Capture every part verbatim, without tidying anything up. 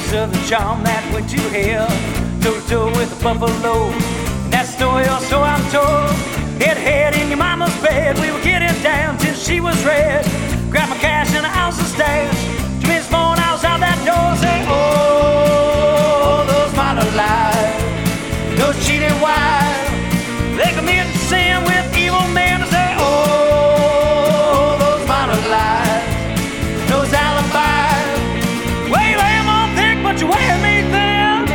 Southern charm that went to hell, toe to toe with a buffalo. And that story, or so I'm told, head to head in your mama's bed. We were getting down till she was red. Grabbed my cash and an ounce of stash. Two minutes more and I was out that door. Say, oh, those modern lies, those cheating wives, they commit sin with evil men. I say, oh, those modern lies, those alibis. Well, you lay them on thick, but you wear me thin.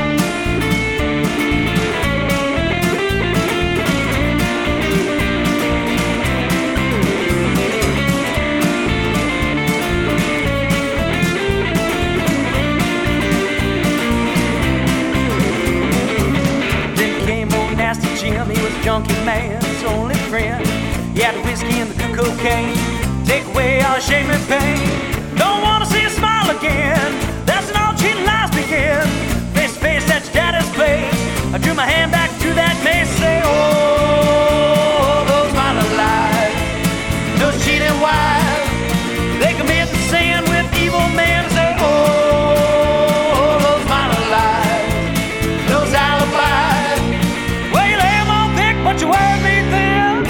Jim, he was a junkie man's only friend. He had the whiskey and the cocaine, take away all shame and pain. Don't wanna see a smile again, that's when all cheating lies begin. Face to face at your daddy's place, I drew my hand back to that mace. Say, oh, those minor lies, those cheating wives, they commit the sin with evil men. Say, oh, those minor lies, those alibis. But you wear me thin.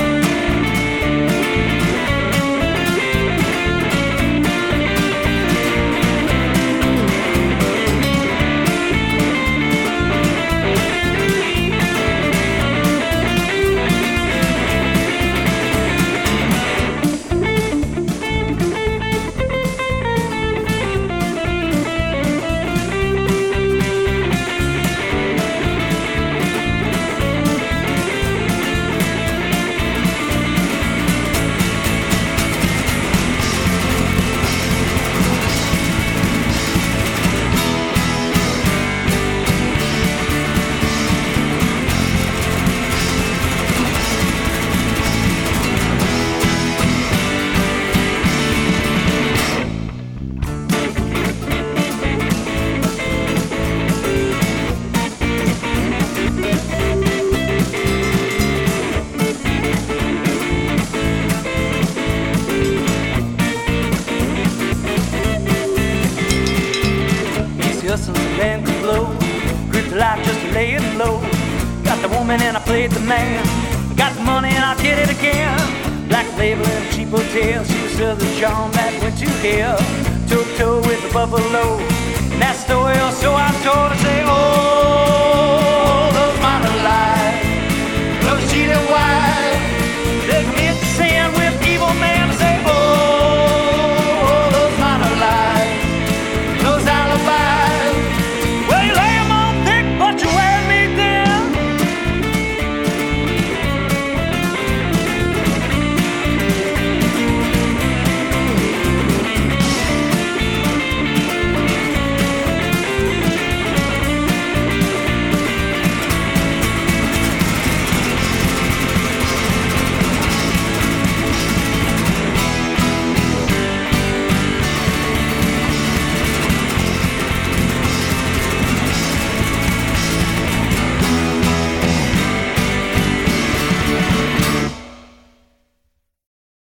And could blow, grip the life just to lay it low. Got the woman and I played the man, got the money and I'll get it again. Black label and a cheap hotel, she was Southern charm that went to hell, toe to toe with the buffalo. And that story, or so I'm told, to say, oh.